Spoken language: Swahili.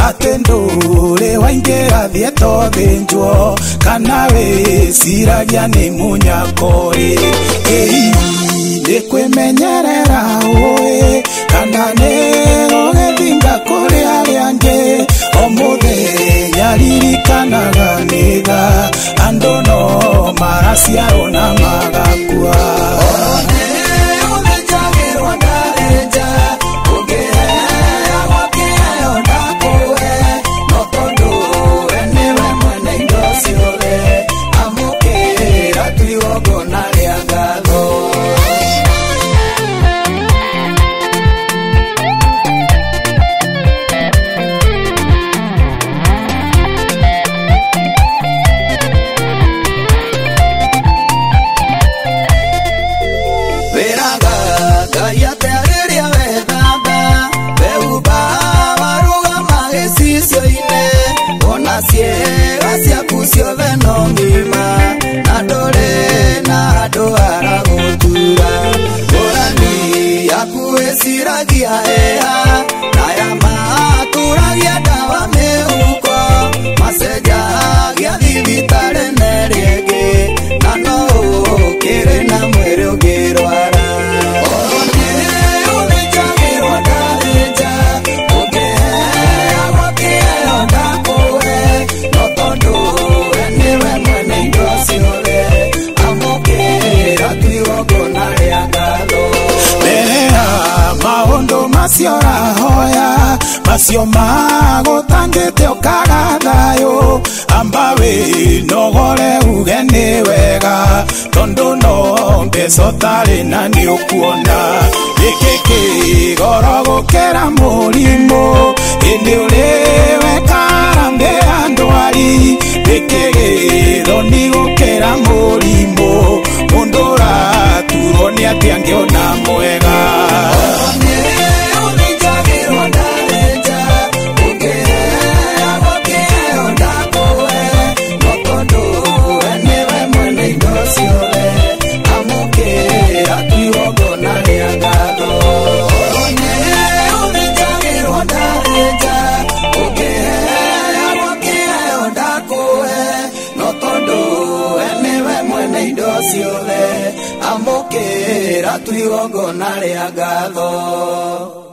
atendure waingira thieto thinjwo kana wiciragia ni munyakori ni kwimenyerera ui kana ni gugithinga kuri aria angi o muthenya ririkanaga niga andu no maraciarwo na magakua macio magutangite ukaga thayo amba winogore uge ni wega tondu no mbeca utari na ni ukuona giki kigoro gukira murimu indi uri wekara mbea ndwari giki githoni gukira murimu mundu uraturwo ni ati angiona mwega amukira twigongona ria ngatho.